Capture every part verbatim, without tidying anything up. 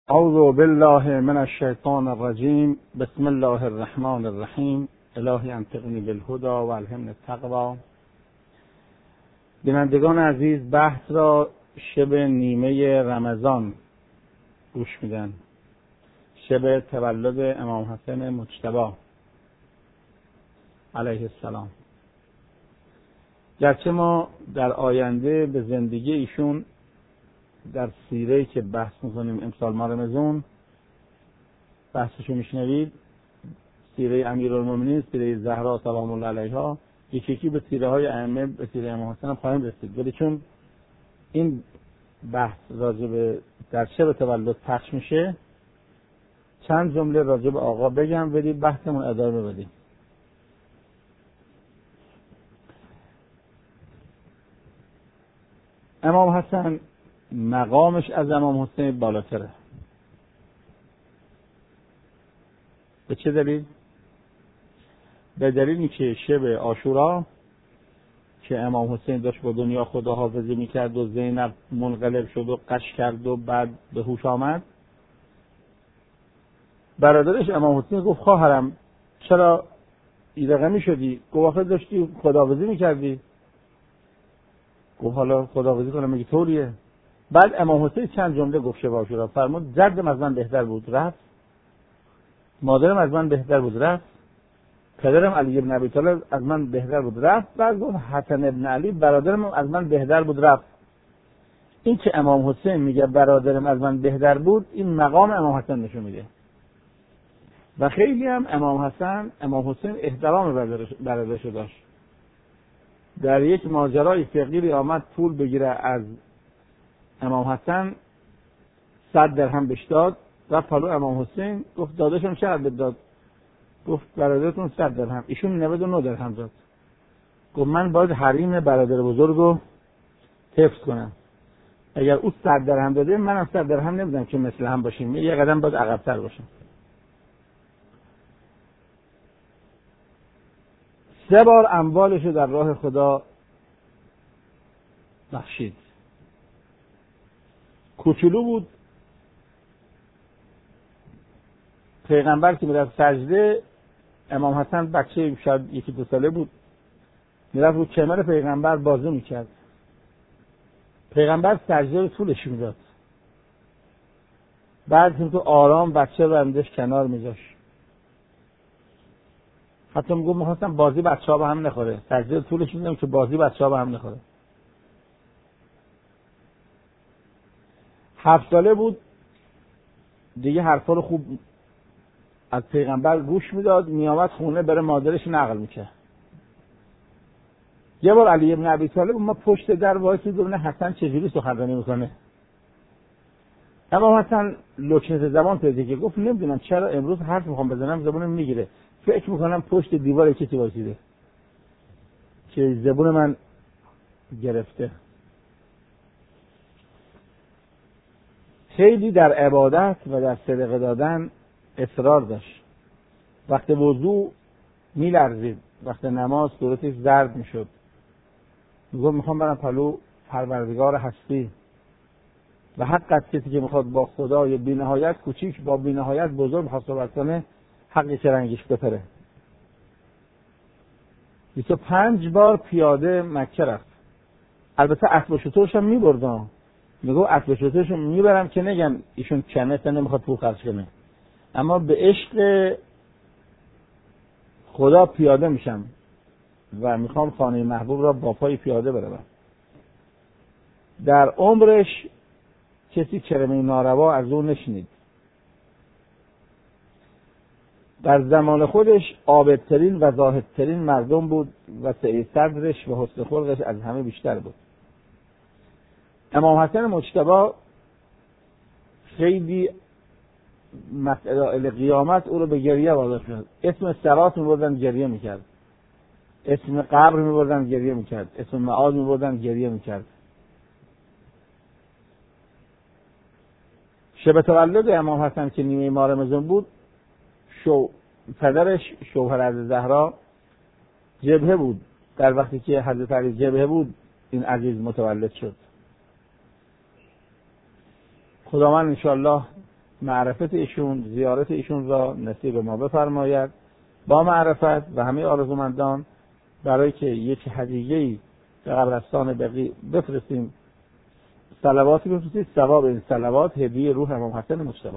اعوذ بالله من الشیطان الرجیم. بسم الله الرحمن الرحیم. الهی انطقنی بالهدی و الهمنی التقوی. بینندگان عزیز، بحث را شب نیمه رمضان گوش میدن، شب تولد امام حسن مجتبی علیه السلام. گرچه ما در آینده به زندگی ایشون در سیره‌ای که بحث می‌کنیم امسال ماه رمضان بحثشو میشنوید، سیره امیرالمومنین، سیره زهرا سلام الله علیها، یکی یکی به سیره های ائمه، به سیره امام حسن هم خواهیم رسید. ولی چون این بحث راجع به در شب تولد پخش میشه، چند جمله راجع به آقا بگم ولی بحثمون ادامه بدیم. امام حسن مقامش از امام حسین بالاتره. به چه دلیل؟ به دلیلی که شب عاشورا که امام حسین داشت با دنیا خداحافظی میکرد و زینب منقلب شد و قش کرد و بعد به هوش آمد، برادرش امام حسین گفت خواهرم چرا این رقمی شدی؟ گفت آخه داشتی خداحافظی میکردی. گفت حالا خداحافظی کنم مگه طوریه؟ بعد امام حسین چند جمله گفت شب عاشورا، فرمود جدم از من بهتر بود رفت، مادرم از من بهتر بود رفت، پدرم علی ابن ابی طالب از من بهتر بود رفت، بعد گفت حسن ابن علی برادرم از من بهتر بود رفت. این که امام حسین میگه برادرم از من بهتر بود، این مقام امام حسن نشون میده. و خیلی هم امام حسن امام حسین احترام برادرش داشت. در یک ماجرای فقیری آمد پول بگیره از امام حسن، صد درهم بهش داد، رفت پلو امام حسین گفت داداشم چقدر داد؟ گفت برادرتون صد درهم. ایشون نود و نه درهم داد. گفت من باید حریم برادر بزرگو حفظ کنم، اگر او صد درهم داده منم صد درهم نمیدم که مثل هم باشیم، یه قدم باید عقب‌تر باشم. سه بار اموالشو در راه خدا بخشید. کوچولو بود، پیغمبر که میرفت سجده، امام حسن بچه شاید یکی دو ساله بود، میرفت رو کمر پیغمبر بازی میکرد، پیغمبر سجده رو طولش میداد، بعد تو آرام بچه رو اندش کنار میذاشت. حتی میگم میخواستم بازی بچه ها به هم نخوره، سجده رو طولش میدادم که بازی بچه ها به هم نخوره. هفت ساله بود دیگه حرفا رو خوب از پیغمبر گوش میداد، میامد خونه بره مادرش نقل میکرد. یه بار علی ابن ابی طالب ما پشت در وایسید ببینه حسن چجوری سخنرانی میکنه. امام حسن لکنت زبان پیدا کرد، گفت نمیدونم چرا امروز حرف میخوام بزنم زبونم میگیره، فکر میکنم پشت دیوار کسی وایسیده که زبون من گرفته. خیلی در عبادت و در صدقه دادن اصرار داشت. وقت وضو میلرزید، وقت نماز صورتش زرد میشد، میگفت میخوام برم پلو پروردگار هستی و حق از کسی که میخواد با خدای بی‌نهایت کوچیک با بی‌نهایت بزرگ میخواد صحبت کنه، حقی که رنگش بپره. بیست و پنج بار پیاده مکه رفت. البته اسب و شترش هم میبردم، میگو اسب و شترش میبرم که نگم ایشون کنه تا نمیخواد پول خرج کنه، اما به عشق خدا پیاده میشم و میخوام خانه محبوب را با پای پیاده بروم. در عمرش کسی کلمه ناروا از او نشنید. در زمان خودش عابدترین و زاهدترین مردم بود و سعی صدرش و حسن خلقش از همه بیشتر بود. امام حسن مجتبی خیلی مسائل قیامت او رو به گریه وادار کرد. اسم صراط می‌بردن گریه میکرد، اسم قبر می‌بردن گریه میکرد، اسم معاد می‌بردن گریه میکرد. شب تولد امام حسن که نیمه ماه رمضان بود، شو پدرش شوهر حضرت زهرا جبهه بود. در وقتی که حضرت علی جبهه بود این عزیز متولد شد. خداوند انشاءالله معرفت ایشون، زیارت ایشون را نصیب ما بفرماید با معرفت و همه آرزومندان، برای که یک هدیه‌ای به قبرستان بقیع بفرستیم، صلواتی بفرستید، ثواب این صلوات هدیه روح امام حسن مجتبی.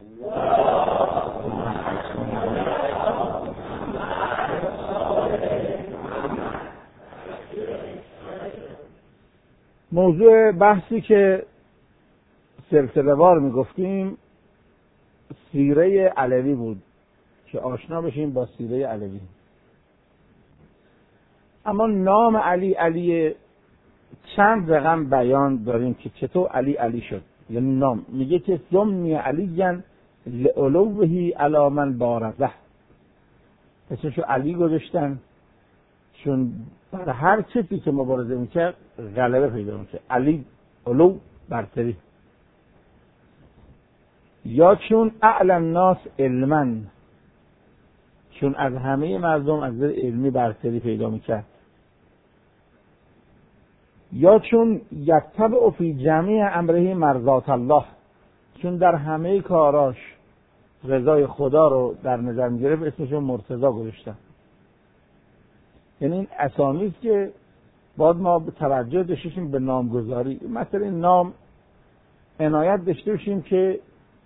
موضوع بحثی که سلسله وار میگفتیم سیره علوی بود که آشنا بشیم با سیره علوی. اما نام علی علی چند رقم بیان داریم که چطور علی علی شد. یعنی نام میگه که سمی علی لعلوه علی من بارزه، اسمشو علی گذاشتن چون بر هر چیزی که مبارزه میکرد غلبه پیدا میکرد. علی علو برتری. یا چون اعلی الناس علما، چون از همه مردم از نظر علمی برتری پیدا میکرد. یا چون یتبع فی جمیع امره مرضات الله، چون در همه کاراش رضای خدا رو در نظر میگرفت اسمشو مرتضی گذاشتن. یعنی این اسامی است که باید ما توجه داشته باشیم به نامگذاری. مثلا نام عنایت داشته باشیم که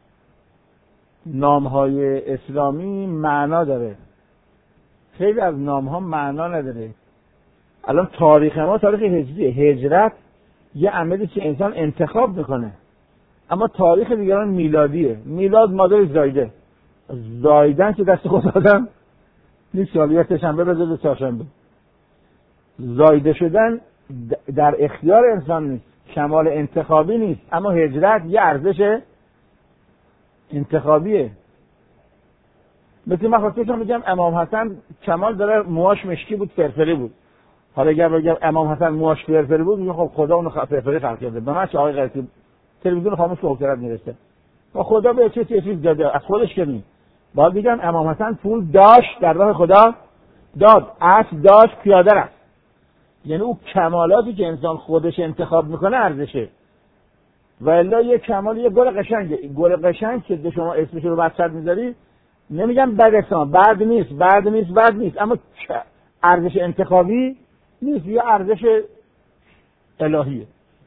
نامهای اسلامی معنا داره، خیلی از نامها معنا نداره. الان تاریخ ما تاریخ هجری، هجرت یه عملی که انسان انتخاب میکنه، اما تاریخ دیگران میلادیه. میلاد مادر زایده، زایدن که دست خود آدم نیست، سالیت شنبه بذاره چهارشنبه. زایده شدن در اختیار انسان نیست، کمال انتخابی نیست، اما هجرت یه ارزش انتخابیه. مثل من خواستم بگم امام حسن کمال داره موهاش مشکی بود، فرفری بود. حالا اگر بگم امام حسن موهاش فرفری بود، میگم خب خدا اونو فرفری خلق کرده. به من چه آقای غیرتی تلویزیون خاموش که حکرت میرسه و خدا به چه چیز داده از خودش که نی. باید بگم امام حسن پول داشت در راه خدا داد، اسب داشت پیاده رفت. یعنی اون کمالاتی که انسان خودش انتخاب میکنه ارزشه. و الا یه کمال، یه گل قشنگه. گل قشنگ که شما اسمش رو وسط میذاری، نمیگم بد اسم، بد نیست، بد نیست، بد نیست، اما ارزش انتخابی نیست، یه ارزش الهیه.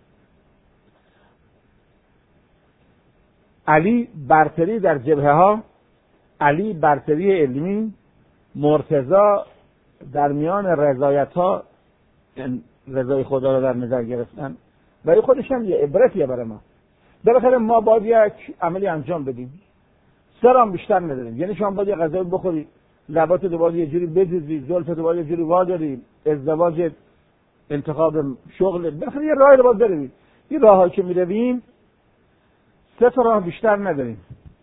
علی برتری در جبهه ها، علی برتری علمی، مرتضی در میان رضایت ها رضای خدا رو در نظر گرفتن. برای خودش هم یه عبرتیه برای ما. بالاخره ما باید یک عملی انجام بدیم، سرام بیشتر نداریم. یعنی شما باید یه غذای بخوری، لبات رو باید یه جوری بدوزی، زلفت رو باید یه جوری واداری، ازدواج، انتخاب شغل، بالاخره یه راهی رو باید بریم. این راهایی که میرویم سه تا راه بیشتر نداریم.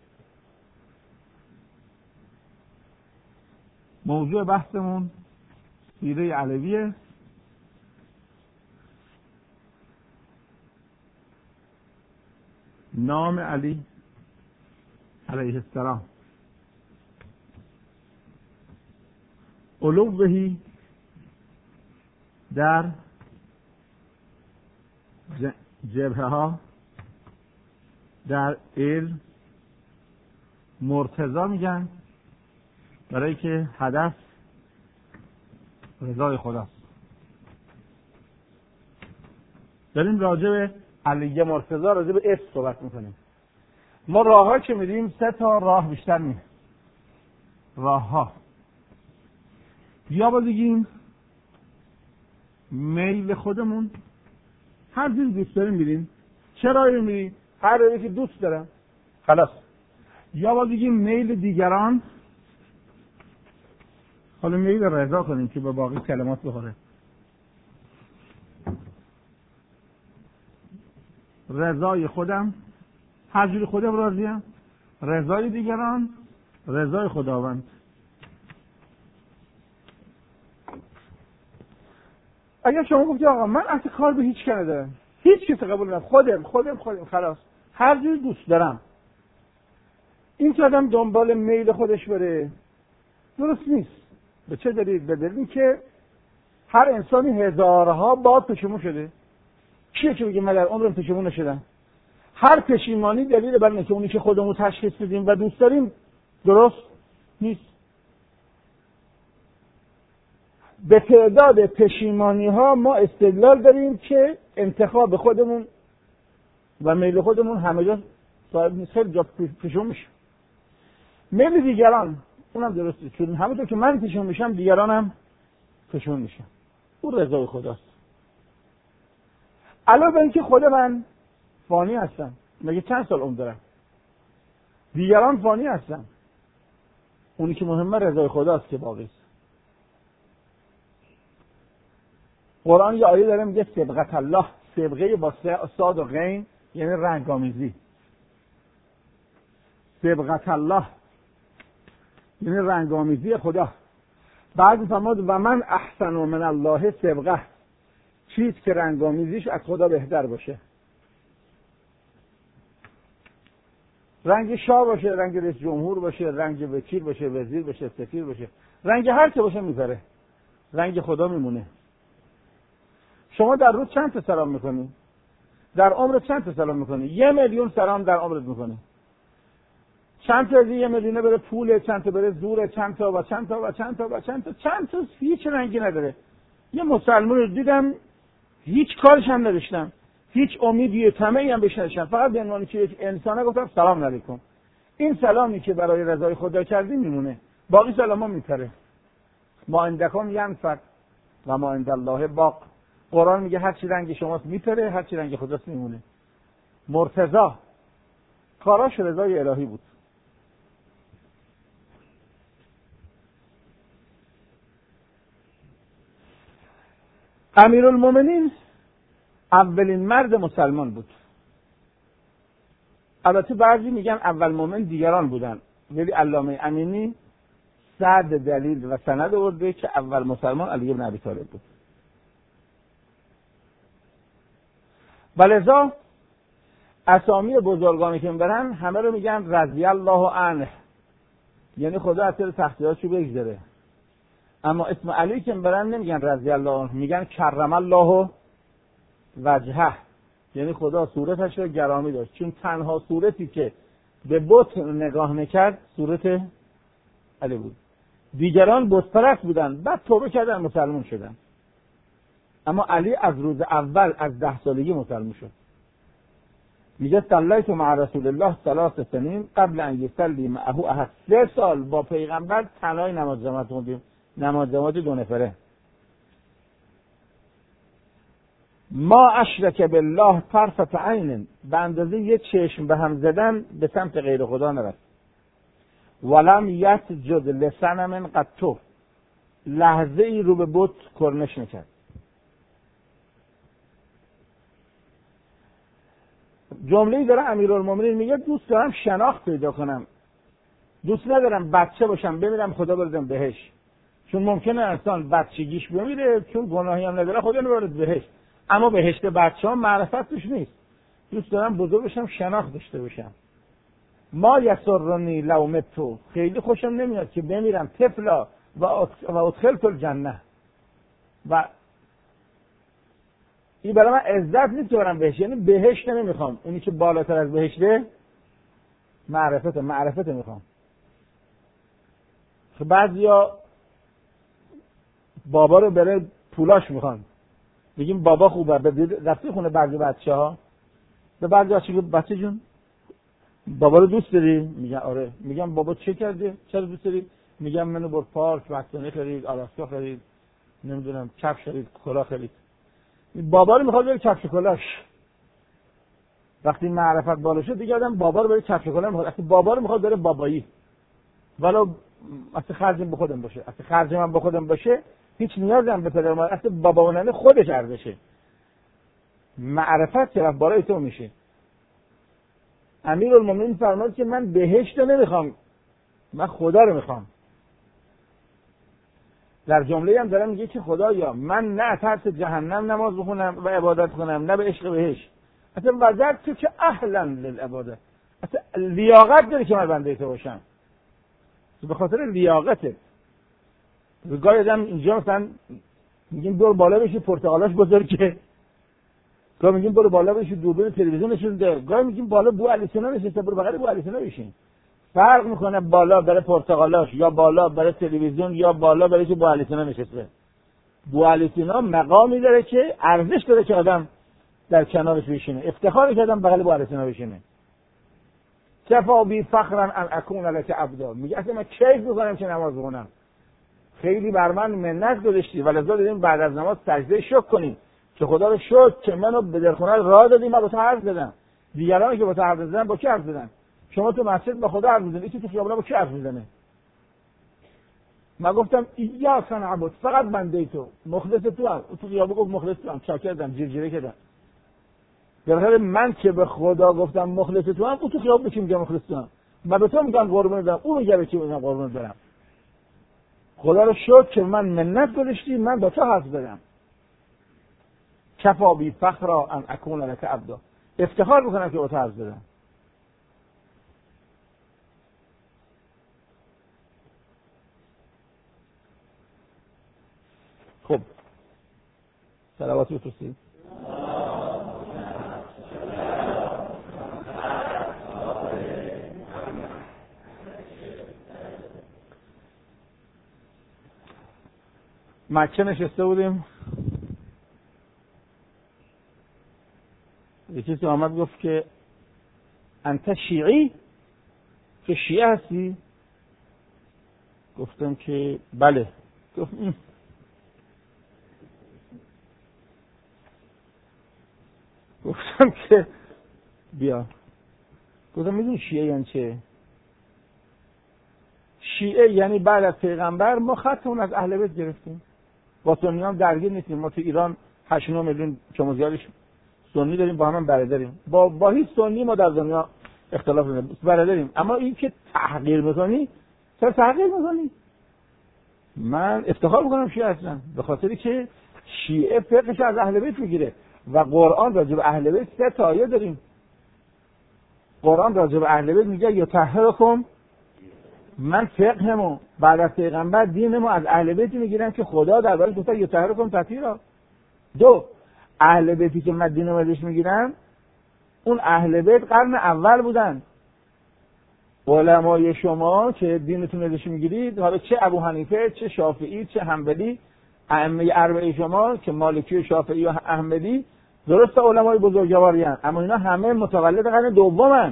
موضوع بحثمون سیره علویه. نام علی علیه السلام، علوهی در جبهه ها، در علم، مرتضی میگن برای که هدف رضای خداست. داریم راجع به علی مرتضی راجع به اسم صحبت میکنیم. ما راه ها که میدیم سه تا راه بیشتر نیست. راه ها یا با بگیم میل خودمون، هر چیز دوست داریم میریم. چرا میریم؟ هر راهی که دوست دارم خلاص. یا با بگیم میل دیگران، حالا میل رضا کنیم که به باقی کلمات بخوره. رضای خودم، هر جوری خودم راضیم، رضای دیگران، رضای خداوند. اگر شما گفتی آقا من اصلا کار به هیچ کس ندارم، هیچ کس قبول ندارم، خودم خودم خودم خلاص، هر جوری دوست دارم، این که آدم دنبال میل خودش بره درست نیست. به چه دلیل؟ به دلیل که هر انسانی هزارها بار پشیمون شده. کیه که بگه من در عمرم پشیمون نشدم؟ هر پشیمانی دلیل بر اینه که اونی که خودمون تشخیص بدیم و دوست داریم درست نیست. به تعداد پشیمانی ها ما استدلال داریم که انتخاب خودمون و میل خودمون همه جا صاحب نیست، خیلی جا پشیمون میشه. میل دیگران اونم درسته، چون همونطور که من پشیمون میشم دیگرانم پشیمون میشم. اون رضای خداست. علاوه بر اینکه خود من فانی هستم، مگه چند سال عمر دارم؟ دیگران فانی هستن. اونی که مهمه رضای خداست که باقی است. قرآن یه آیه داره میگه صبغت الله، صبغه با صاد و غین یعنی رنگامیزی. صبغت الله یعنی رنگامیزی خدا. بعد فرمود و من احسن من الله صبغه، چیز که رنگامیزیش از خدا بهتر باشه. رنگ شاه باشه، رنگ رئیس جمهور باشه، رنگ وکیل باشه، وزیر باشه، سفیر باشه، رنگ هر که باشه میذاره، رنگ خدا میمونه. شما در روز چند تا سلام میکنی؟ در عمر چند تا سلام میکنی؟ یه میلیون سلام در عمرت میکنی. چند تا از یه میلیونه بره پوله، چند تا بره زوره، چند تا و چند تا و چند تا و چند تا چند تا هیچ رنگی نداره. یه مسلمان رو دیدم هیچ کارش هم نداشتم، هیچ امیدی و طمعی هم بهش نداشتم، فقط به عنوان که یک انسانه گفتم سلام علیکم. این سلامی که برای رضای خدا کردی میمونه، باقی سلاما میپره. ما عندکم ینفد و ما عند الله باق. قرآن میگه هر چی رنگ شماست میپره، هر چی رنگ خداست میمونه. مرتضی کاراش رضای الهی بود. امیرالمومنین اولین مرد مسلمان بود. البته بعضی میگن اول مومن دیگران بودن، ولی علامه امینی صد دلیل و سند آورده که اول مسلمان علی بن ابی طالب بود. ولذا اسامی بزرگانی که میبرن همه رو میگن رضی الله عنه، یعنی خدا از سر تختیارشو بگذره. اما اسم علی که میبرن نمیگن رضی الله عنه، میگن کرم الله وجهه، یعنی خدا صورتش رو گرامی داشت، چون تنها صورتی که به بت نگاه نکرد صورت علی بود. دیگران بت پرست بودن، بعد توبه کردن مسلمان شدن. اما علی از روز اول از ده سالگی مسلمان شد. میگه صلیت مع رسول الله ثلاث سنین قبل ان یصلی معه احد. سه سال با پیغمبر تنهای نماز جماعت خوندیم، نماز جماعت دو نفره. ما اشرک بالله طرفة عین، به اندازه یه چشم به هم زدن به سمت غیر خدا نرفت. ولم یسجد لصنم قط، لحظه ای رو به بت کرنش نکرد. جمله‌ای داره امیرالمومنین میگه دوست دارم شناخت پیدا کنم، دوست ندارم بچه باشم بمیرم خدا بردم بهش، چون ممکنه انسان بچگیش بمیره چون گناهی هم نداره خدا نبرد بهش، اما بهشت بچه ها معرفت توش نیست. دوست دارم بزرگ بشم شناخت داشته باشم. ما یسرنی لو متو، خیلی خوشم نمیاد که بمیرم طفلا و ادخلت الجنه، و این برای من عزت نیست که برم بهشت، یعنی بهشت نمیخوام، اونی که بالاتر از بهشته معرفت معرفت میخوام. خب بعضیا بابا رو بره پولاش میخوان، بگیم بابا خوبه، رفتی خونه بعضی بچه ها به بعضی بچه که بچه جون بابا رو دوست داری؟ میگن آره. میگم بابا چه کرده؟ چرا دوست داری؟ میگم منو بر پارک بستنی خرید، آلاسکا خرید، نمیدونم کفش خرید، کلاه خرید. بابا رو میخواد بره کفش کلاش. وقتی معرفت بالا شد دیگه آدم بابا رو بره کفش کلاه میخواد. وقتی بابا رو میخواد بره بابایی، ولو اصلا خرجم به خودم باشه، اصلا خرج من به خودم باشه هیچ نیازم به پدر مادر، اصلا بابا و ننه خودش ارزشه. معرفت طرف بالای تو میشه. امیرالمومنین فرمود که من بهشت نمیخوام، من خدا رو میخوام. در جمله هم دارم میگه که خدایا من نه ترس جهنم نماز بخونم و عبادت کنم، نه به عشق بهشت. اصلا وجدت تو که اهلا للعباده، اصلا لیاقت داری که من بنده تو باشم. به خاطر لیاقته. گاهی آدم اینجا مثلا میگیم دور بالا بشی پرتقالاش بذار که گاهی میگیم برو بالا بشین دوربین تلویزیون نشون ده، گاهی میگیم بالا بو علی سینا نشسته برو بغل بو علی سینا بشین. فرق میکنه بالا برای پرتغالاش یا بالا برای تلویزیون یا بالا برای که بو علی سینا نشسته. بو علی سینا مقامی داره که ارزش داره که آدم در کنارش بشینه، افتخار که آدم بغل بو علی سینا بشینه. کفا بی فخرا ان اکون لک عبدا، میگه اصلا من کیف میکنم که نماز بخونم، خیلی بر من منت گذاشتی و لذا دیدیم بعد از نماز سجده شکر کنیم که خدا رو شکر که منو به درخونه راه دادی، من با تو حرف زدم. دیگرانی که با تو حرف زدن با کی حرف زدن؟ شما تو مسجد با خدا حرف میزنی، یکی تو خیابون با کی حرف میزنه؟ من گفتم ایاک نعبد، فقط بنده تو، مخلص تو هم. تو خیابون گفت مخلص تو هم، چاکردم جیرجیره کردم. در من که به خدا گفتم مخلص تو هم، تو خیابون به کی میگم مخلص تو هم؟ من به تو میگم قربونت برم، اون میگه به کی میگم قربونت برم. خدا رو شکر که من منت گذاشتی، من با تو حرف زدم. کفا بی فخرا ان اکون لک عبدا، افتخار میکنم که با تو حرف زدم. خب صلوات بفرستید. مکه نشسته بودیم، یکی که آمد گفت که انت شیعی، که شیعه هستی؟ گفتم که بله. گفت گفتم که بیا. گفتم میدونی شیعه یعنی چه؟ شیعه یعنی بعد از پیغمبر ما خطمون از اهل بیت گرفتیم، با سنی هم درگیر نیستیم. ما تو ایران هشت نه میلیون شما زیادش سنی داریم، با هم برادریم، با با هیچ سنی ما در دنیا اختلاف نداریم، برادریم. اما این که تحقیر میکنی، چرا تحقیر میکنی؟ من افتخار میکنم شیعه هستم، به خاطری که شیعه فقهش از اهل بیت میگیره و قرآن راجع به اهل بیت سه تا آیه داریم. قرآن راجع به اهل بیت میگه یطهرکم، من فقهمو بعد از پیغمبر دینمو از اهل بیت میگیرم که خدا دربارش گفته یطهرکم تطهیرا. دو، اهل بیتی که من دینمو ازش میگیرم، اون اهل بیت قرن اول بودن. علمای شما که دینتون ازش میگیرید، حالا چه ابو حنیفه، چه شافعی، چه حنبلی، ائمه اربعه شما که مالکی و شافعی و احمدی، درست علمای بزرگواری هستند، اما اینا همه متولد قرن دومن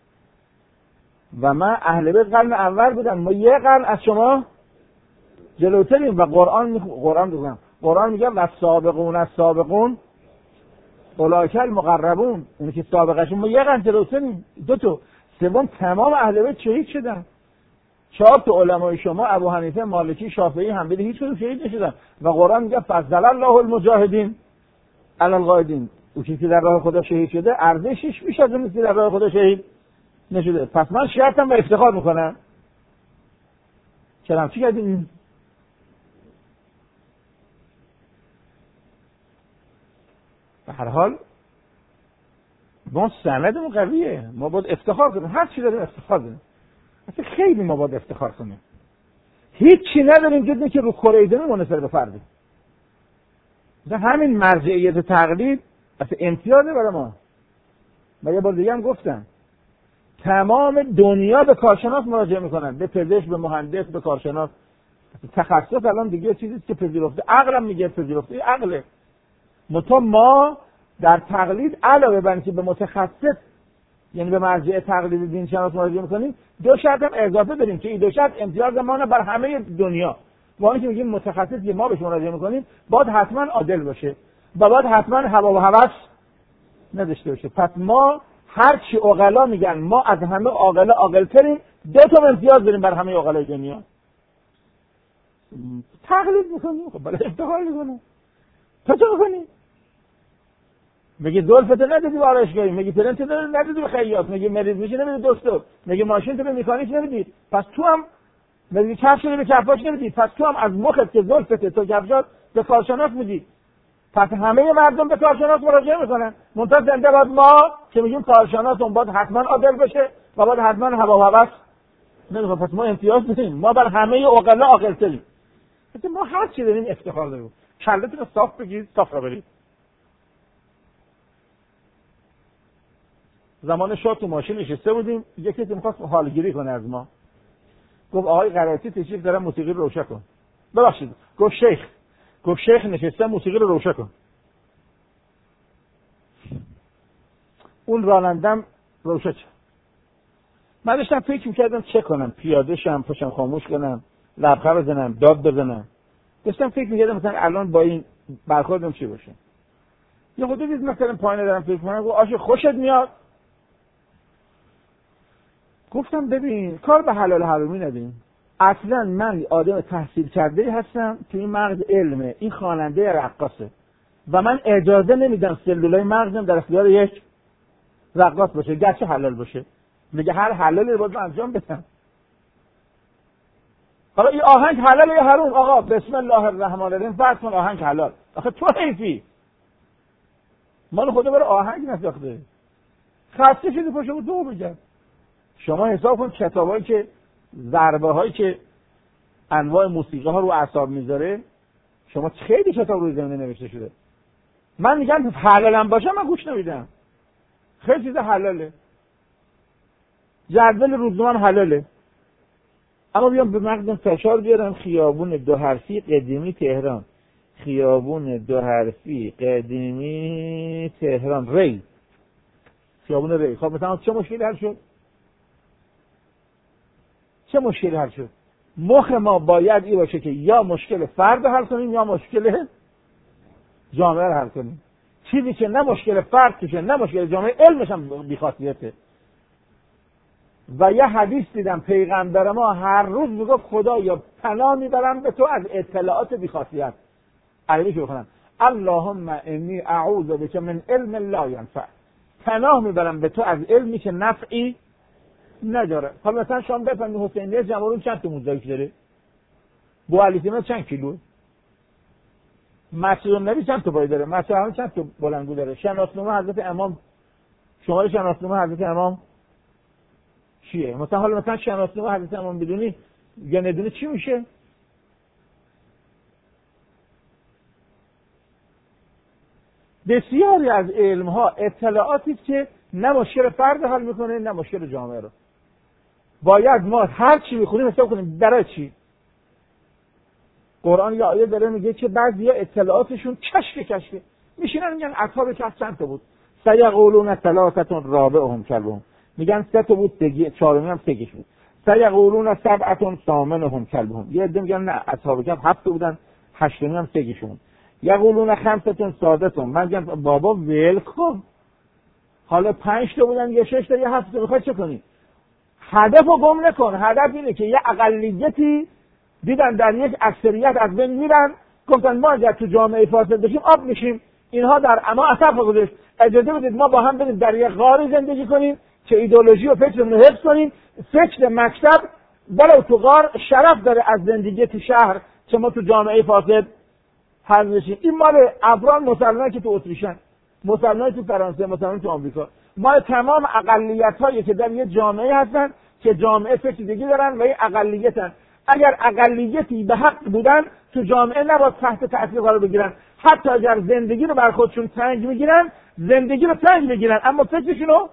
و من اهل بیت قرن اول بودم. ما یه قرن از شما جلوتریم و قرآن می... قرآن میگم قرآن میگه و سابقون از سابقون اولئک المقربون، اون که سابقشون ما یه قرن جلوتریم. دو تا سوم تمام اهل بیت شهید شدن. چهار تا علمای شما ابو حنیفه، مالکی، شافعی، حنبلی هیچ کدوم شهید نشدن و قرآن میگه فضل الله المجاهدین علی القاعدین، اون که در راه خدا شهید شده ارزشش بیش از اون که در راه خدا شهید نشده. پس من شرطم و افتخار میکنم. چرا چی کردین؟ به هر حال ما سندمون قویه، ما باید افتخار کنیم، هر چی داریم افتخار کنیم. اصلا خیلی ما باید افتخار کنیم. هیچ چی نداریم جز اینکه رو کره زمین منحصر به فرده. مثلا همین مرجعیت تقلید اصلا امتیازه برای ما. من یه بار دیگه هم گفتم تمام دنیا به کارشناس مراجعه میکنن، به پزشک، به مهندس، به کارشناس. تخصص الان دیگه چیزیست که پذیرفته، عقلم میگه پذیرفته، عقله. متو ما در تقلید علاوه بر اینکه به متخصص یعنی به مرجع تقلید دین شناس مراجعه میکنیم، دو شرط هم اضافه داریم که این دو شرط امتیاز ما بر همه دنیا. ما اینکه میگیم متخصص که ما بهش مراجعه میکنیم باید حتما عادل باشه و باید حتما هوا و هوس نداشته باشه. پس ما هر چی عقلا میگن ما از همه عاقل عاقل‌تریم، دو تا امتیاز داریم بر همه عقلای دنیا. تقلید میکنیم، خب بله افتخار میکنیم. تو چه میکنی؟ میگی زلفت ندادی به آرایشگاهی، میگی پرنت ندادی به خیاط، میگی مریض میشی نمیدی دکتر، میگی ماشین تو به مکانیک نمیدی، پس تو هم میگی کفش رو به کفاش نمیدی، پس تو هم از مخت که زلفت تو کفشات به کارشناس میدی. پس همه مردم به کارشناس مراجعه میکنن. منتها زنده باید ما که میگیم کارشناس اون باید حتما عادل بشه و باید حتما هوا و هوس نمیخواد. پس ما امتیاز نداریم، ما بر همه عقلا عاقل‌تریم. مثلا ما هر چی داریم افتخار داریم. کلتون رو صاف بگید، صاف را برید. زمان شاه تو ماشین نشسته بودیم، یکی که می‌خواست حالگیری کنه از ما، گفت آقای قرائتی تشریف دارن موسیقی رو روشن کن. ببخشید، گفت شیخ گفت شیخ نشسته موسیقی رو روشن کن. اون رانندم روشن شد. من داشتم فکر می‌کردم چه کنم، پیاده شم، پاشم خاموش کنم، لبخند بزنم، داد بزنم. داشتم فکر می‌کردم مثلا الان با این برخوردم چی باشه. یه خودی دید مثلا پایین دارم فکر کنم، گفت آشه خوشت میاد؟ گفتم ببین کار به حلال حرامی ندیم. اصلا من آدم تحصیل کرده هستم تو این مغز علمه، این خواننده رقاصه و من اجازه نمیدم سلولای مغزم در اختیار یک رقاص باشه، گرچه حلال باشه. میگه هر حلالی رو باید انجام بدم. حالا این آهنگ حلال یا حرام؟ آقا بسم الله الرحمن الرحیم فرض کن آهنگ حلال. آخه تو حیفی مال خدا برای آهنگ نساخته. خسته شدی پاشو تو بگم. شما حساب کن کتابایی که ضربه هایی که انواع موسیقی ها رو اعصاب میذاره، شما خیلی کتاب روی زمینه نوشته شده. من میگم حلالم باشه من گوش نمیدم. خیلی چیز حلاله. جدول روزنامه حلاله. اما بیام به مغزم فشار بیارم خیابون دو حرفی قدیمی تهران. خیابون دو حرفی قدیمی تهران ری. خیابون ری. خب مثلا چه مشکلی حل شد؟ چه مشکلی حل شد؟ مخ ما باید این باشه که یا مشکل فرد حل کنیم یا مشکل جامعه رو حل کنیم. چیزی که نه مشکل فرد توشه نه مشکل جامعه، علمش هم بی‌خاصیته. و یه حدیث دیدم پیغمبر ما هر روز میگفت خدایا پناه میبرم به تو از اطلاعات بی‌خاصیت. عربیش بخونم اللهم انی اعوذ بک من علم لا ینفع. پناه میبرم به تو از علمی که نفعی نداره. حالا مثلا شما بفهمید حسینیه جمهوری چند تا موزاییک داره؟ بوعلیتیمه چند کیلو؟ مسجد النبی چند تا پای داره؟ مسجد الحرام چند تا بلندگو داره؟ شناسنامه حضرت امام، شماره شناسنامه حضرت امام چیه؟ مثلا حالا مثلا شناسنامه حضرت امام بدونی یا ندونی چی میشه؟ بسیاری از علم ها اطلاعاتی که نه مشکل فرد حل میکنه نه مشکل جامعه رو. باید ما هر چی میخونیم حساب کنیم برای چی. قرآن یا آیه داره میگه که بعضیا اطلاعاتشون کشف کشف میشینن میگن اصحاب کهف چند تا بود؟ سیقولون ثلاثه رابعهم کلبهم. میگن سه تا بود، سگی چهارمی هم سگیش بود. سیقولون سبعه ثامنهم کلبهم. یه عده میگن نه اصحاب کهف هفت بودن، هشتمی هم سگیشون. یقولون خمسه سادسهم. من میگم بابا ول کن. حالا پنج تا بودن یا شش تا یا هفت تا، میخوای چه کنی؟ هدفو گم نکن. هدف اینه که یه اقلیتی دیدن در یک اکثریت از بین میرن، گفتن ما اگر تو جامعه فاسد بشیم آب میشیم. اینها در اما اثر گذاشت. اجازه بدید ما با هم بریم در یک غاری زندگی کنیم که ایدئولوژی و فکرمون رو حفظ کنیم. فکر مکتب ولو تو غار شرف داره از زندگی تو شهر که ما تو جامعه فاسد حل بشیم. این مال افراد مسلمانی که تو اتریشن، مسلمانی تو فرانسه، مسلمانی تو آمریکا، ما تمام اقلیت‌هایی که در یه جامعه هستن که جامعه فکر دیگه دارن و این اقلیتن. اگر اقلیتی به حق بودن تو جامعه نباید تحت تأثیر قرار بگیرن. حتی اگر زندگی رو بر خودشون تنگ میگیرن، زندگی رو تنگ بگیرن اما فکرشون رو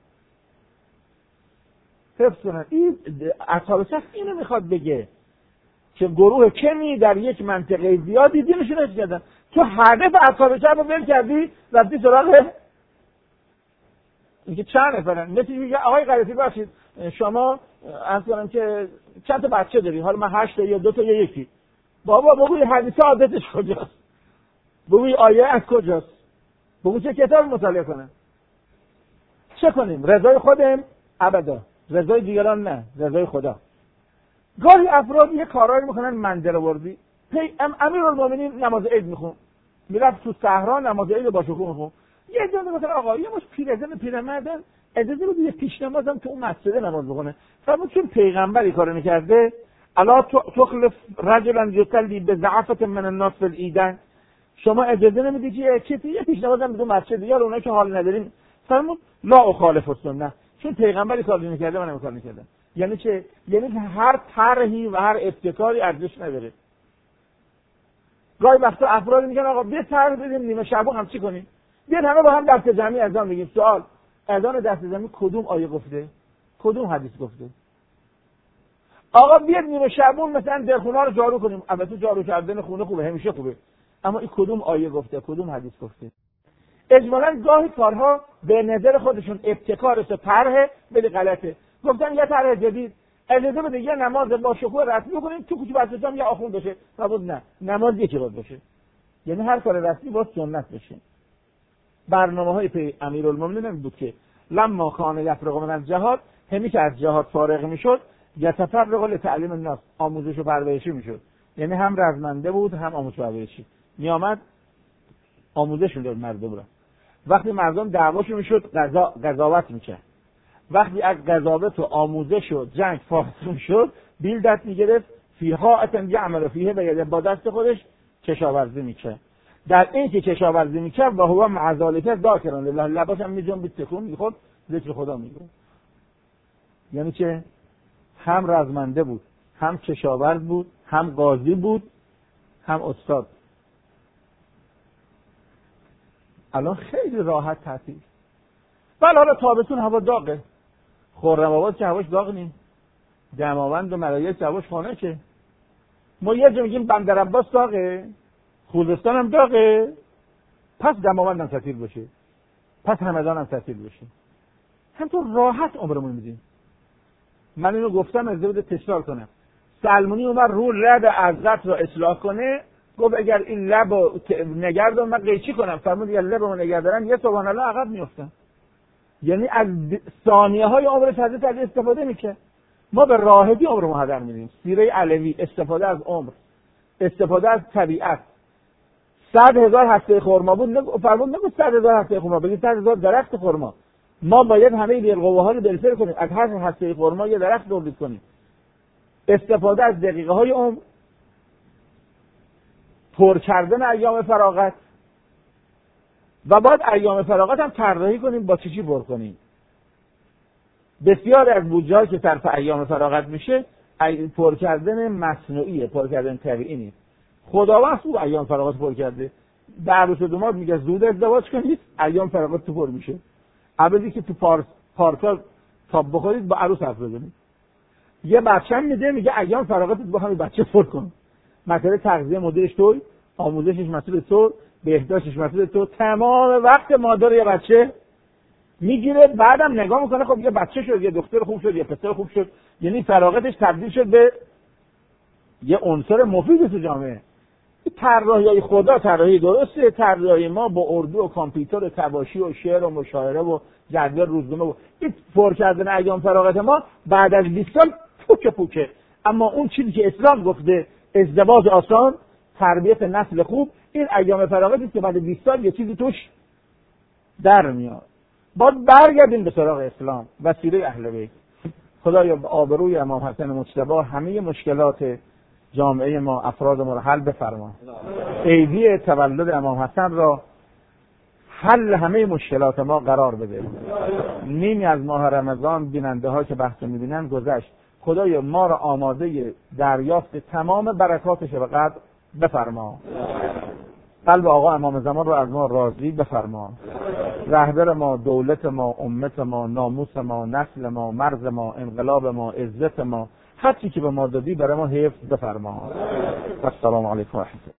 حفظ کنن. این اصحاب کهف اینو میخواد بگه که گروه کمی در یک منطقه زیادی دینشون رو کردن. تو هدف اصحاب کهف رو ول کردی رفتی سراغ اینکه چند نفرن. مثل میگه آقای قرائتی باشید شما عرض کنم که چند تا بچه داری؟ حالا من هشت یا دو تا یا یکی. بابا بگوی حدیث عادتش کجاست؟ بگوی آیه از کجاست؟ بگوی چه کتاب مطالعه کنم؟ چه کنیم؟ رضای خودم؟ ابدا. رضای دیگران نه، رضای خدا. گاهی افراد یه کارایی میکنن منظره‌وردی. پی ام امیرالمومنین نماز عید میخون، میرفت تو صحرا نماز عید با شکوه میخون. یه جا مثلا آقا یه مش پیرزن پیرمردن اجازه بده یه پیش نمازم تو اون مسجد نماز بخونه. فرمود چون پیغمبری کارو میکرده الا تخلف رجلا یصلی بضعفة من الناس فی العیدین. شما اجازه نمیدی که چه یه پیش نمازم تو مسجد یا اونایی که حال ندارین. فرمود لا اخالف السنه. چون پیغمبری کارو میکرده من نمیکار میکردم. یعنی چه؟ یعنی هر طرحی و هر ابتکاری ارزش نداره. گاهی وقتا افراد میگن آقا بیا طرح بدیم نیمه شبو هم چی کنیم؟ بیاید همه با هم دست جمعی اذان بگیم. سوال اذان دست زمین کدوم آیه گفته؟ کدوم حدیث گفته؟ آقا بیاد نیمه شبون مثلا دلخونه رو جارو کنیم. البته جارو کردن خونه خوبه، همیشه خوبه، اما این کدوم آیه گفته؟ کدوم حدیث گفته؟ اجمالاً گاهی کارها به نظر خودشون ابتکارش و طرح ولی غلطه. گفتن یه طرح جدید اجازه بده یه نماز با شکوه رسمی کنیم تو کوچه بچه‌ها یه آخوند بشه. نبود نه، نماز یکی باید باشه. یعنی هر کار رسمی باید سنت بشه. برنامه‌های پی امیرالمومنین این بود که لما کان یفرغ من الجهاد، همی که از جهاد فارغ میشد یتفرغ لتعلیم الناس، آموزش و پرورشی میشد. یعنی هم رزمنده بود هم آموزش و پرورشی. میامد آموزش میداد مردم را. وقتی مردم دعواشون میشد قضا قضاوت میکرد. وقتی از قضاوت و آموزش و جنگ فاصله شد بیل دست میگرفت فیها اتن یعمل فیه و یده با دست خودش کشاورزی میکرد. در این که کشاورزی میکرد و هو مع ذالک ذاکران لله، لباس هم میجون بیتکون میخورد ذکر خدا میگه. یعنی چه؟ هم رزمنده بود، هم کشاورز بود، هم قاضی بود، هم استاد. الان خیلی راحت تعطیل. ولی حالا تابستون هوا داغه. خرم آباد که هواش داغ نی. دماوند و ملایک هواش خانه که. ما یه جا میگیم بندر عباس داغه، خوزستان هم داغه، پس دماوند هم تعطیل بشه، پس همدان هم تعطیل بشه. همطور راحت عمرمون میدیم. من اینو گفتم از بده تکرار کنم. سلمونی اومد رو لب عزت رو اصلاح کنه، گفت اگر این لب رو نگردم من قیچی کنم. فرمود اگر لب رو نگردارم یه سبحان الله عقب میافتم. یعنی از ثانیه های عمرش حضرت علی استفاده میشه. ما به راحتی عمر هدر میدیم. سیره علوی، استفاده از عمر، استفاده از طبیعت. صد هزار هسته خرما بود، نگو فرمود نگو صد هزار هسته خرما، بگید صد هزار درخت خرما. ما باید همه بالقوه ها رو دلسر کنیم، از هر هسته خرما یه درخت تولید کنیم. استفاده از دقیقه های عمر، پر کردن ایام فراغت، و بعد ایام فراغت هم طراحی کنیم با چی چی پر کنیم. بسیار از بودجه‌ای که صرف ایام فراغت میشه پر کردن مصنوعیه، پر کردن طبیعی نیست. خداوند خوب ایام فراغت پر کرده. در عروس و داماد میگه زود ازدواج کنید، ایام فراغت تو پر میشه. عوضی که تو پارک پارکا تاب بخورید با عروس حرف بزنید. یه بچه میده میگه ایام فراغتت با همین بچه پر کن. مسئله تغذیه مدلش توی، آموزشش مسئله تو، بهداشتش مسئله تو، تمام وقت مادر یه بچه میگیره. بعدم نگاه میکنه خب یه بچه شد، یه دختر خوب شد، یه پسر خوب شد، یعنی فراغتش تبدیل شد به یه عنصر مفید تو جامعه. طراحی خدا طراحی درسته، طراحی ما با اردو و کامپیوتر و تباشی و شعر و مشاعره و جدول روزنامه و این پر کردن ایام فراغت ما بعد از بیست سال پوکه پوکه. اما اون چیزی که اسلام گفته ازدواج آسان، تربیت نسل خوب، این ایام فراغتی که بعد بیست سال یه چیزی توش در میاد. باید برگردیم به سراغ اسلام و سیره اهل بیت. خدایا به آبروی امام حسن مجتبی همه مشکلات جامعه ما، افراد ما را حل بفرما. عیدی تولد امام حسن را حل همه مشکلات ما قرار بده. نیمی از ماه رمضان بیننده ها که بحث میبینن گذشت. خدایا ما را آماده دریافت تمام برکاتش و قدر بفرما. قلب آقا امام زمان را از ما راضی بفرما. رهبر ما، دولت ما، امت ما، ناموس ما، نسل ما، مرز ما، انقلاب ما، عزت ما، هر چی که به ما دادی برای ما حفظ بفرما. السلام علیکم و رحمت الله.